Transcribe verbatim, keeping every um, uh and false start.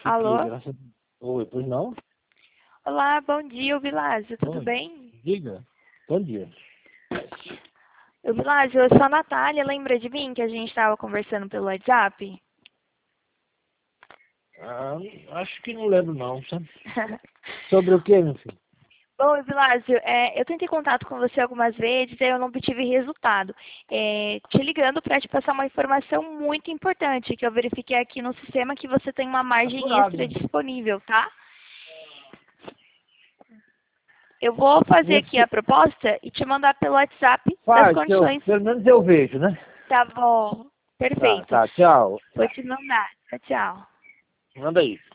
Alô? Fiquei, graças a Deus. Oi, pois não? Olá, bom dia, Vilásio, tudo Oi. bem? Diga. Bom dia. Eu, Vilásio, eu sou a Natália, lembra de mim que a gente estava conversando pelo WhatsApp? Ah, acho que não lembro não, sabe? Sobre o que, meu filho? Bom, Vilásio, é, eu tentei contato com você algumas vezes e eu não obtive resultado. É, te ligando para te passar uma informação muito importante, que eu verifiquei aqui no sistema que você tem uma margem Apurado, extra né? disponível, tá? Eu vou fazer Minha aqui a fi- proposta e te mandar pelo WhatsApp das Faz, que eu, condições. pelo menos eu vejo, né? Tá bom, Tá, perfeito. tá, tchau. Vou te mandar. Tchau, tchau. Manda aí.